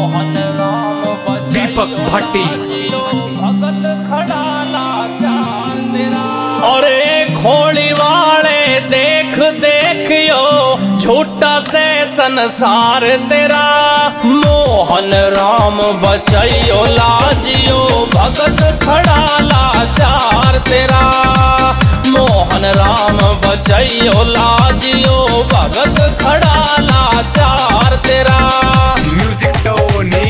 मोहन राम दीपक भट्टी भगत खड़ा लाचार तेरा। और खोली वाले देख देखियो छोटा से संसार तेरा। मोहन राम बचैयो लाजियो भगत खड़ा लाचार तेरा। मोहन राम बचैयो लाजियो भगत खड़ा लाचार तेरा। म्यूजिक टोनी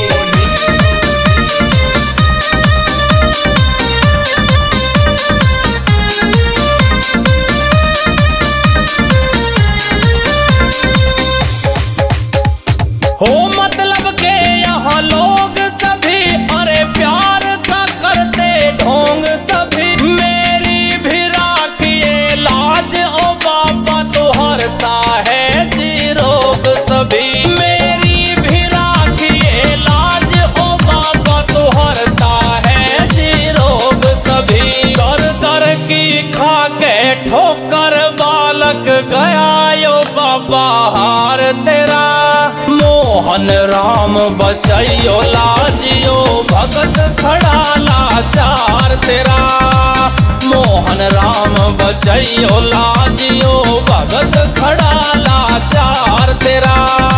हो मतलब के यहाँ लोग सभी अरे प्यार का करते ढोंग सभी। मेरी भी राखिए लाज ओ बाबा तो हरता है जी रोग सभी। मेरी भी राखिए लाज ओ बाबा तो हरता है जी रोग सभी। दर दर की खा के ठोकर बालक गया यो बाबा हार तेरा। मोहन राम बचैयो लाजियो भगत खड़ा लाचार तेरा। मोहन राम बचैयो लाजियो भगत खड़ा लाचार तेरा।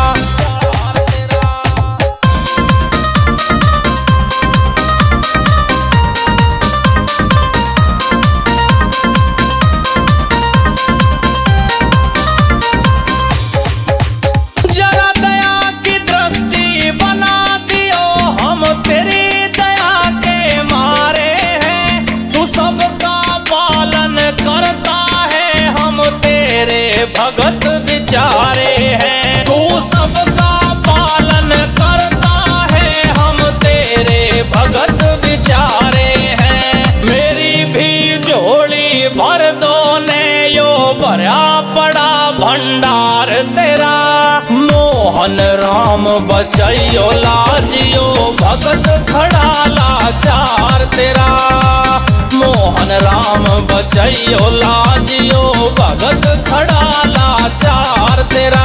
भगत बिचारे हैं तू सबका पालन करता है। हम तेरे भगत बिचारे हैं। मेरी भी झोली भर दो ने यो भरा पड़ा भंडार तेरा। मोहन राम बचैयो लाजियो भगत खड़ा लाचार तेरा। मोहन राम बचैयो लाजियो भगत खड़ा लाचार तेरा।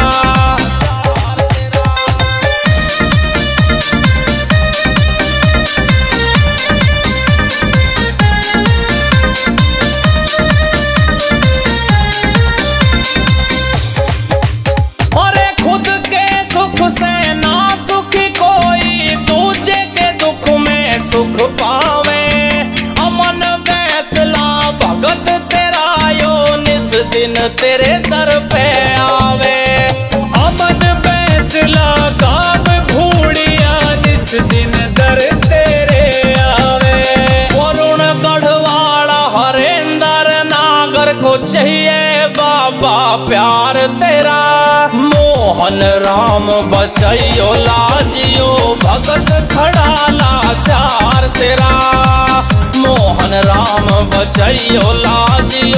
अरे खुद के सुख से ना सुखी कोई दूजे के दुख में सुख पावे। अमन फैसला भगत तेरा यो निस दिन तेरे दर पे आवे। अमन फैसला गाव भूड़िया निस दिन दर तेरे आवे। वरुण गढ़वाला हरेंद्र नागर को चाहिए बाबा प्यार तेरा। मोहन राम बचैयो लाजियो भगत खड़ा लाचार तेरा। मोहन राम बचैयो लाजियो